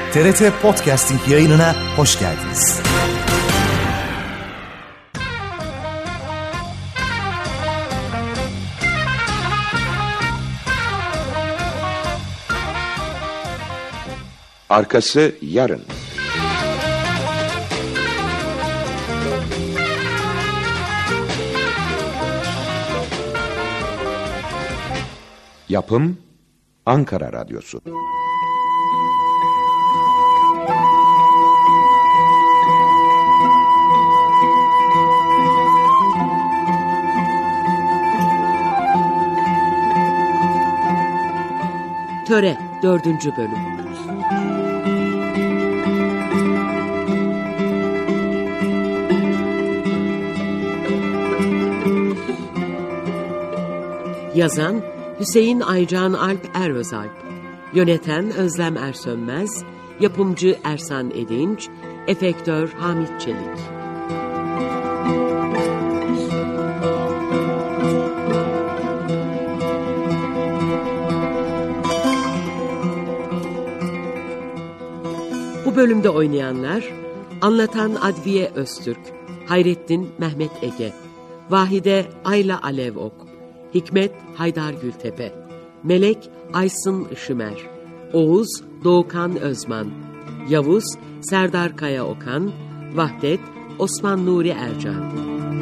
TRT Podcasting yayınına hoş geldiniz. Arkası yarın. Yapım Ankara Radyosu. Töre 4. Bölüm. Yazan Hüseyin Aycan Alp Erözalp, yöneten Özlem Ersönmez, yapımcı Ersan Edinç, efektör Hamit Çelik. Bu bölümde oynayanlar: anlatan Adviye Öztürk, Hayrettin Mehmet Ege, Vahide Ayla Alevok, Hikmet Haydar Gültepe, Melek Aysın Işımer, Oğuz Doğukan Özman, Yavuz Serdar Kaya Okan, Vahdet Osman Nuri Ercan.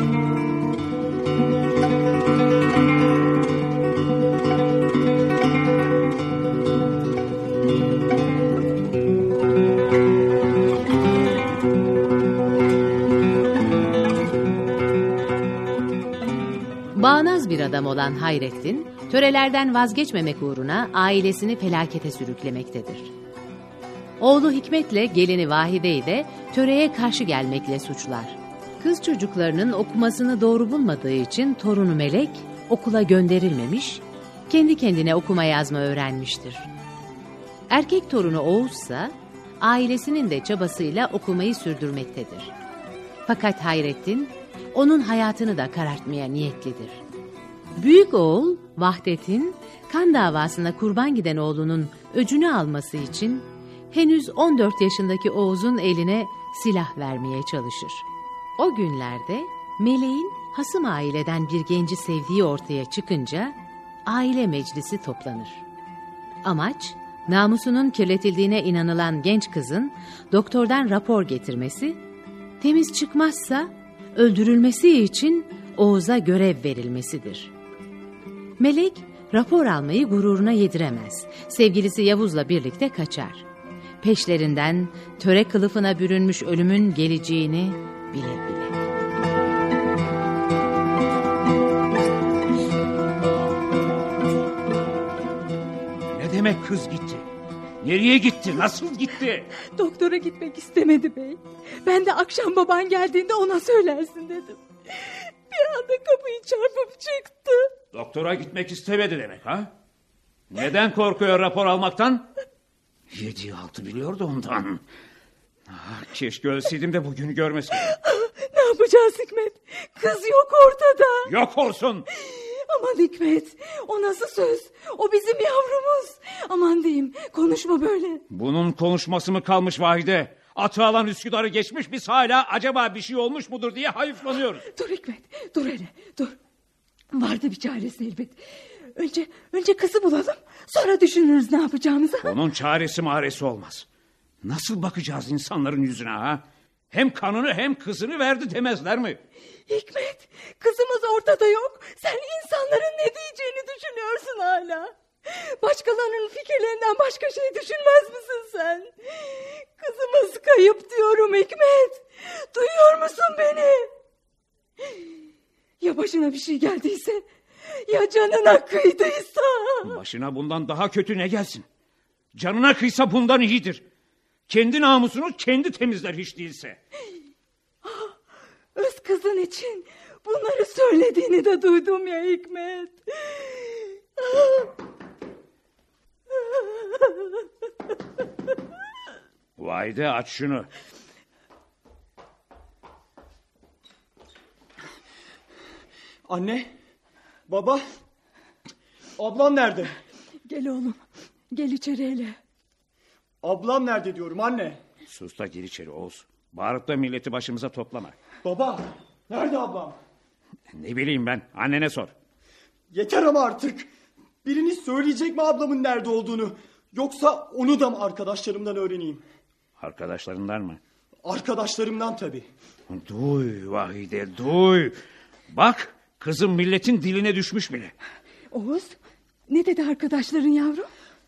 Bağnaz bir adam olan Hayrettin, törelerden vazgeçmemek uğruna ailesini felakete sürüklemektedir. Oğlu Hikmet'le gelini Vahide'yi de töreye karşı gelmekle suçlar. Kız çocuklarının okumasını doğru bulmadığı için torunu Melek okula gönderilmemiş, kendi kendine okuma yazma öğrenmiştir. Erkek torunu Oğuz ise ailesinin de çabasıyla okumayı sürdürmektedir. Fakat Hayrettin onun hayatını da karartmaya niyetlidir. Büyük oğul Vahdet'in kan davasına kurban giden oğlunun öcünü alması için henüz 14 yaşındaki Oğuz'un eline silah vermeye çalışır. O günlerde Meleğin hasım aileden bir genci sevdiği ortaya çıkınca aile meclisi toplanır. Amaç, namusunun kirletildiğine inanılan genç kızın doktordan rapor getirmesi, temiz çıkmazsa öldürülmesi için Oğuz'a görev verilmesidir. Melek rapor almayı gururuna yediremez. Sevgilisi Yavuz'la birlikte kaçar. Peşlerinden töre kılıfına bürünmüş ölümün geleceğini bile bile. Ne demek kız gitti? Nereye gitti? Nasıl gitti? Doktora gitmek istemedi bey. Ben de akşam baban geldiğinde ona söylersin dedim. Bir anda kapıyı çarpıp çıktı. Doktora gitmek istemedi demek ha? Neden korkuyor rapor almaktan? 7-6 biliyordu ondan. Keşke ölseydim de bugünü görmeseydim. Ne yapacağız Hikmet? Kız yok ortada. Yok olsun. Aman Hikmet, o nasıl söz? O bizim yavrumuz. Aman diyeyim, konuşma böyle. Bunun konuşması mı kalmış Vahide? Atı alan Üsküdar'ı geçmiş, biz hala acaba bir şey olmuş mudur diye hayıflanıyoruz. Dur Hikmet, dur hele, dur. Vardı bir çaresi elbet. Önce kızı bulalım, sonra düşünürüz ne yapacağımızı. Onun çaresi maresi olmaz. Nasıl bakacağız insanların yüzüne ha? Hem kanını hem kızını verdi demezler mi? Hikmet, kızımız ortada yok. Sen insanların ne diyeceğini düşünüyorsun hala. Başkalarının fikirlerinden başka şey düşünmez misin sen? Kızımız kayıp diyorum Hikmet. Duyuyor musun beni? Ya başına bir şey geldiyse? Ya canına kıydıysa? Başına bundan daha kötü ne gelsin? Canına kıysa bundan iyidir. Kendi namusunu kendi temizler hiç değilse. Öz kızın için bunları söylediğini de duydum ya Hikmet. Vahide aç şunu. Anne, baba, ablam nerede? Gel oğlum, gel içeri hele. Ablam nerede diyorum anne. Sus da gir içeri Oğuz. Bağırıp da milleti başımıza toplama. Baba, nerede ablam? Ne bileyim ben, annene sor. Yeter ama artık. Biriniz söyleyecek mi ablamın nerede olduğunu? Yoksa onu da mı arkadaşlarımdan öğreneyim? Arkadaşlarından mı? Arkadaşlarımdan tabii. Duy Vahide, duy. Bak, kızım milletin diline düşmüş bile. Oğuz, ne dedi arkadaşların yavrum?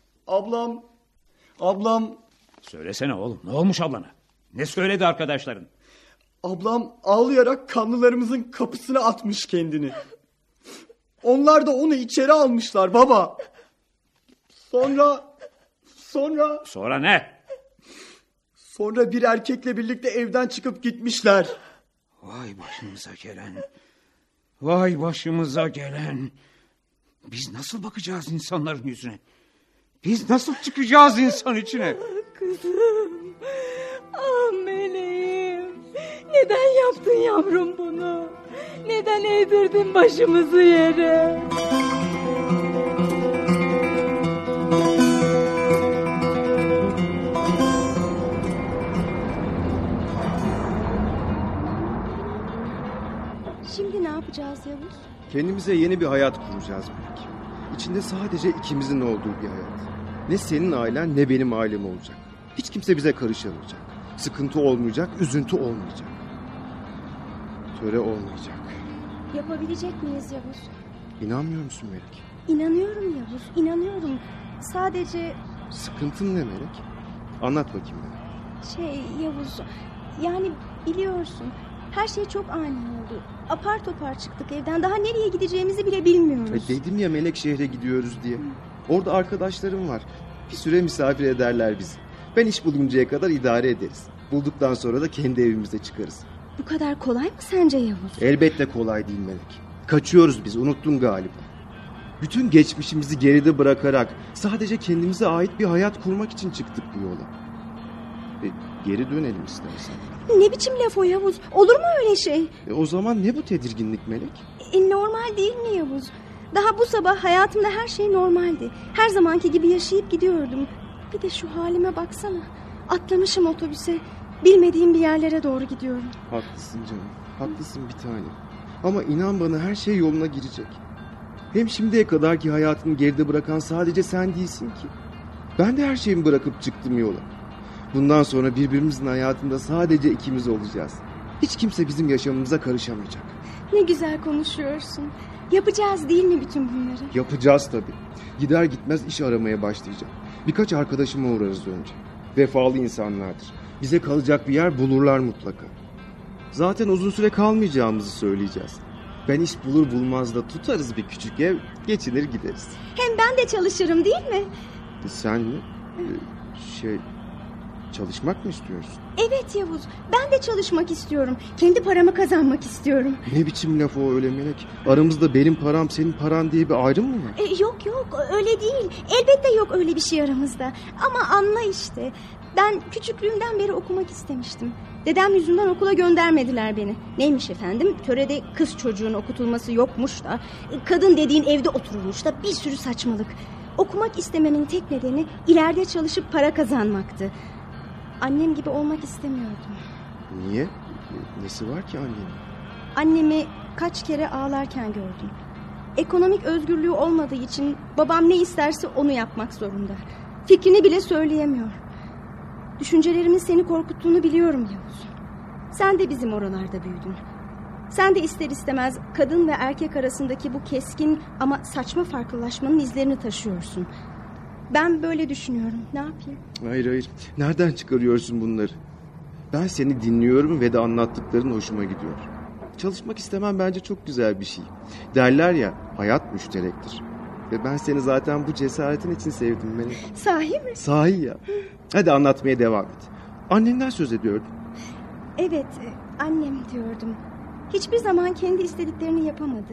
Ablam... Söylesene oğlum, ne olmuş ablana? Ne söyledi arkadaşların? Ablam ağlayarak kanlılarımızın kapısına atmış kendini. Onlar da onu içeri almışlar baba. Sonra ne? Sonra bir erkekle birlikte evden çıkıp gitmişler. Vay başımıza gelen. Vay başımıza gelen. Biz nasıl bakacağız insanların yüzüne? Biz nasıl çıkacağız insan içine? Kızım, ah meleğim. Neden yaptın yavrum bunu? Neden eğdirdin başımızı yere? Şimdi ne yapacağız Yavuz? Kendimize yeni bir hayat kuracağız Melek. İçinde sadece ikimizin olduğu bir hayat. Ne senin ailen ne benim ailem olacak. Hiç kimse bize karışamayacak. Sıkıntı olmayacak, üzüntü olmayacak. Töre olmayacak. Yapabilecek miyiz Yavuz? İnanmıyor musun Melek? İnanıyorum Yavuz, inanıyorum. Sadece... Sıkıntın ne Melek? Anlat bakayım bana. Yavuz, yani biliyorsun... Her şey çok ani oldu. Apar topar çıktık evden. Daha nereye gideceğimizi bile bilmiyoruz. Dedim ya Melek, şehre gidiyoruz diye. Orada arkadaşlarım var. Bir süre misafir ederler bizi. Ben iş buluncaya kadar idare ederiz. Bulduktan sonra da kendi evimize çıkarız. Bu kadar kolay mı sence Yavuz? Elbette kolay değil Melek. Kaçıyoruz biz, unuttun galiba. Bütün geçmişimizi geride bırakarak sadece kendimize ait bir hayat kurmak için çıktık bu yola. Geri dönelim istersen. Ne biçim laf o Yavuz? Olur mu öyle şey? O zaman ne bu tedirginlik Melek? Normal değil mi Yavuz? Daha bu sabah hayatımda her şey normaldi. Her zamanki gibi yaşayıp gidiyordum. Bir de şu halime baksana. Atlamışım otobüse. Bilmediğim bir yerlere doğru gidiyorum. Haklısın canım. Haklısın bir tanem. Ama inan bana her şey yoluna girecek. Hem şimdiye kadarki hayatını geride bırakan sadece sen değilsin ki. Ben de her şeyimi bırakıp çıktım yola. Bundan sonra birbirimizin hayatında sadece ikimiz olacağız. Hiç kimse bizim yaşamımıza karışamayacak. Ne güzel konuşuyorsun. Yapacağız değil mi bütün bunları? Yapacağız tabii. Gider gitmez iş aramaya başlayacağım. Birkaç arkadaşıma uğrarız önce. Vefalı insanlardır. Bize kalacak bir yer bulurlar mutlaka. Zaten uzun süre kalmayacağımızı söyleyeceğiz. Ben iş bulur bulmaz da tutarız bir küçük ev, geçinir gideriz. Hem ben de çalışırım değil mi? Sen mi? Çalışmak mı istiyorsun? Evet Yavuz, ben de çalışmak istiyorum. Kendi paramı kazanmak istiyorum. Ne biçim laf o öyle Melek? Aramızda benim param senin paran diye bir ayrım mı var? Yok öyle değil. Elbette yok öyle bir şey aramızda. Ama anla işte. Ben küçüklüğümden beri okumak istemiştim. Dedem yüzünden okula göndermediler beni. Neymiş efendim? Törede kız çocuğun okutulması yokmuş da, kadın dediğin evde otururmuş da, bir sürü saçmalık. Okumak istememin tek nedeni ileride çalışıp para kazanmaktı. Annem gibi olmak istemiyordum. Niye? Nesi var ki annenin? Annemi kaç kere ağlarken gördüm. Ekonomik özgürlüğü olmadığı için babam ne isterse onu yapmak zorunda. Fikrini bile söyleyemiyor. Düşüncelerimin seni korkuttuğunu biliyorum Yavuz. Sen de bizim oralarda büyüdün. Sen de ister istemez kadın ve erkek arasındaki bu keskin ama saçma farklılaşmanın izlerini taşıyorsun. Ben böyle düşünüyorum. Ne yapayım? Hayır. Nereden çıkarıyorsun bunları? Ben seni dinliyorum ve de anlattıkların hoşuma gidiyor. Çalışmak istemem bence çok güzel bir şey. Derler ya, hayat müşterektir. Ve ben seni zaten bu cesaretin için sevdim Melek. Sahi mi? Sahi ya. Hadi anlatmaya devam et. Annenden söz ediyordun. Evet, annem diyordum. Hiçbir zaman kendi istediklerini yapamadı.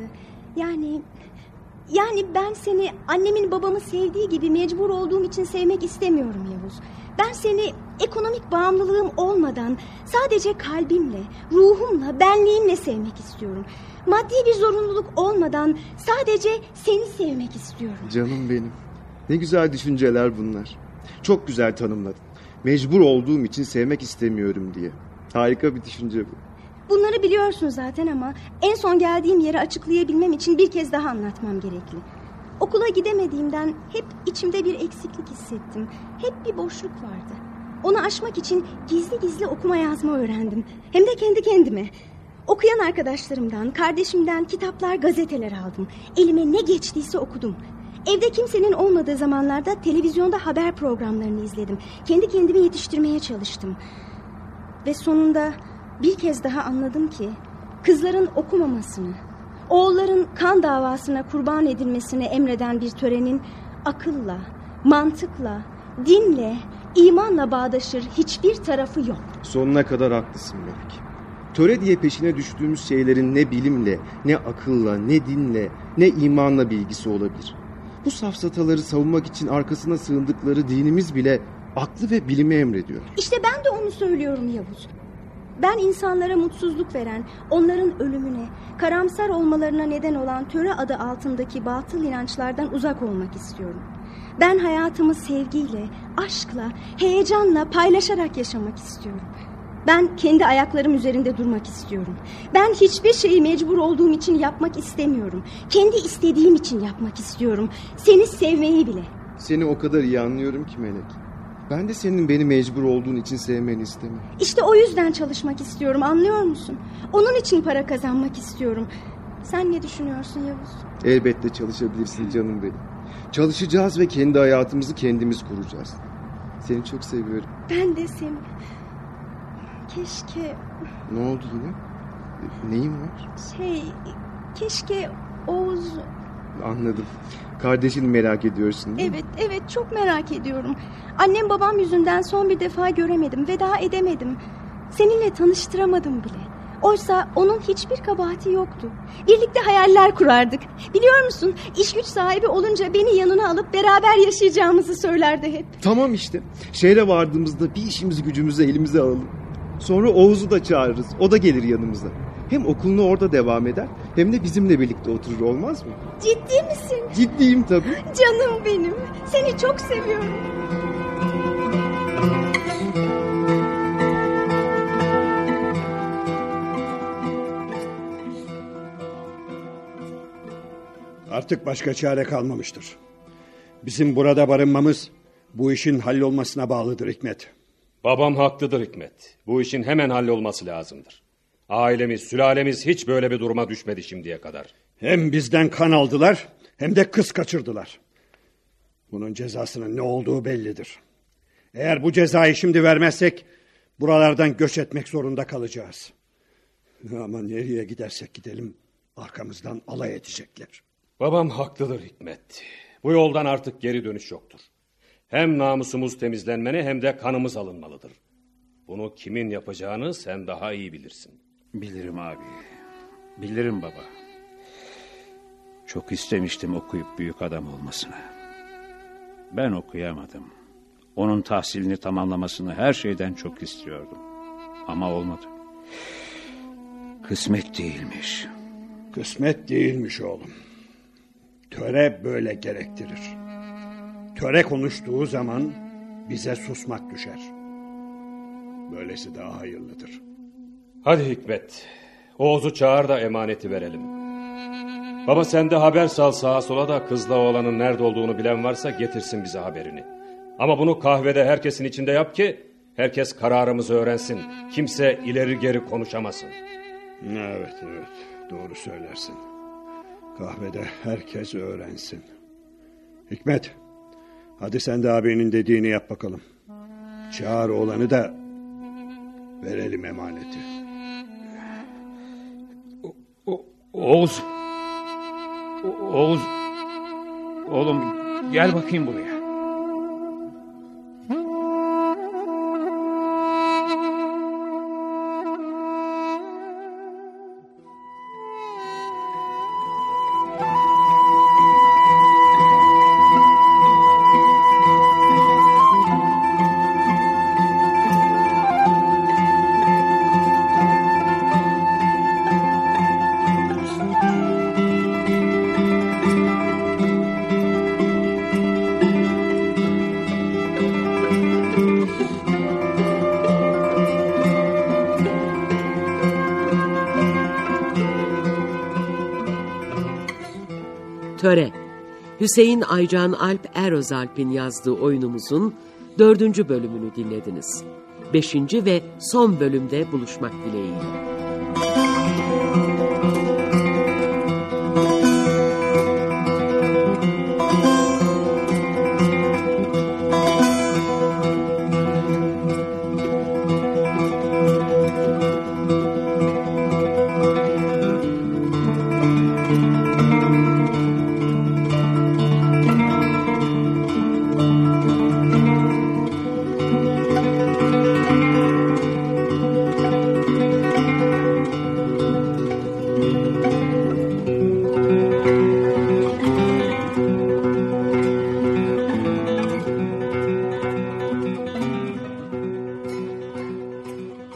Yani ben seni annemin babamı sevdiği gibi mecbur olduğum için sevmek istemiyorum Yavuz. Ben seni ekonomik bağımlılığım olmadan sadece kalbimle, ruhumla, benliğimle sevmek istiyorum. Maddi bir zorunluluk olmadan sadece seni sevmek istiyorum. Canım benim. Ne güzel düşünceler bunlar. Çok güzel tanımladın. Mecbur olduğum için sevmek istemiyorum diye. Harika bir düşünce bu. Bunları biliyorsun zaten ama en son geldiğim yeri açıklayabilmem için bir kez daha anlatmam gerekli. Okula gidemediğimden hep içimde bir eksiklik hissettim. Hep bir boşluk vardı. Onu aşmak için gizli gizli okuma yazma öğrendim. Hem de kendi kendime. Okuyan arkadaşlarımdan, kardeşimden kitaplar, gazeteler aldım. Elime ne geçtiyse okudum. Evde kimsenin olmadığı zamanlarda televizyonda haber programlarını izledim. Kendi kendimi yetiştirmeye çalıştım. Ve sonunda bir kez daha anladım ki kızların okumamasını, oğulların kan davasına kurban edilmesini emreden bir törenin akılla, mantıkla, dinle, imanla bağdaşır hiçbir tarafı yok. Sonuna kadar haklısın Melek. Töre diye peşine düştüğümüz şeylerin ne bilimle, ne akılla, ne dinle, ne imanla bilgisi olabilir. Bu safsataları savunmak için arkasına sığındıkları dinimiz bile aklı ve bilimi emrediyor. İşte ben de onu söylüyorum Yavuz. Ben insanlara mutsuzluk veren, onların ölümüne, karamsar olmalarına neden olan töre adı altındaki batıl inançlardan uzak olmak istiyorum. Ben hayatımı sevgiyle, aşkla, heyecanla paylaşarak yaşamak istiyorum. Ben kendi ayaklarım üzerinde durmak istiyorum. Ben hiçbir şeyi mecbur olduğum için yapmak istemiyorum. Kendi istediğim için yapmak istiyorum. Seni sevmeyi bile. Seni o kadar iyi anlıyorum ki Melek. Ben de senin beni mecbur olduğun için sevmeni istemem. İşte o yüzden çalışmak istiyorum, anlıyor musun? Onun için para kazanmak istiyorum. Sen ne düşünüyorsun Yavuz? Elbette çalışabilirsin canım benim. Çalışacağız ve kendi hayatımızı kendimiz kuracağız. Seni çok seviyorum. Ben de seni. Keşke... Ne oldu yine? Neyin var? Keşke Oğuz... Anladım. Kardeşini merak ediyorsun değil mi? Evet çok merak ediyorum. Annem babam yüzünden son bir defa göremedim, veda edemedim. Seninle tanıştıramadım bile. Oysa onun hiçbir kabahati yoktu. Birlikte hayaller kurardık. Biliyor musun, iş güç sahibi olunca beni yanına alıp beraber yaşayacağımızı söylerdi hep. Tamam işte. Şehre vardığımızda bir işimizi gücümüzü elimize alalım. Sonra Oğuz'u da çağırırız. O da gelir yanımıza. Hem okulunu orada devam eder hem de bizimle birlikte oturur, olmaz mı? Ciddi misin? Ciddiyim tabii. Canım benim. Seni çok seviyorum. Artık başka çare kalmamıştır. Bizim burada barınmamız bu işin hallolmasına bağlıdır Hikmet. Babam haklıdır Hikmet. Bu işin hemen hallolması lazımdır. Ailemiz, sülalemiz hiç böyle bir duruma düşmedi şimdiye kadar. Hem bizden kan aldılar hem de kız kaçırdılar. Bunun cezasının ne olduğu bellidir. Eğer bu cezayı şimdi vermezsek buralardan göç etmek zorunda kalacağız. Ama nereye gidersek gidelim arkamızdan alay edecekler. Babam haklıdır Hikmet. Bu yoldan artık geri dönüş yoktur. Hem namusumuz temizlenmeli hem de kanımız alınmalıdır. Bunu kimin yapacağını sen daha iyi bilirsin. Bilirim abi. Bilirim baba. Çok istemiştim okuyup büyük adam olmasını. Ben okuyamadım. Onun tahsilini tamamlamasını her şeyden çok istiyordum. Ama olmadı. Kısmet değilmiş. Kısmet değilmiş oğlum. Töre böyle gerektirir. Töre konuştuğu zaman bize susmak düşer. Böylesi daha hayırlıdır. Hadi Hikmet. Oğuz'u çağır da emaneti verelim. Baba sen de haber sal sağa sola da kızla oğlanın nerede olduğunu bilen varsa getirsin bize haberini. Ama bunu kahvede herkesin içinde yap ki herkes kararımızı öğrensin. Kimse ileri geri konuşamasın. Evet doğru söylersin. Kahvede herkes öğrensin. Hikmet, hadi sen de abinin dediğini yap bakalım. Çağır oğlanı da verelim emaneti. Oğuz. Oğuz. Oğlum gel bakayım buraya. Töre. Hüseyin Aycan Alp Erözalp'in yazdığı oyunumuzun 4. bölümünü dinlediniz. 5. ve son bölümde buluşmak dileğiyle.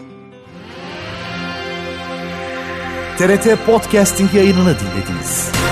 TRT Podcasting yayınını dinlediniz.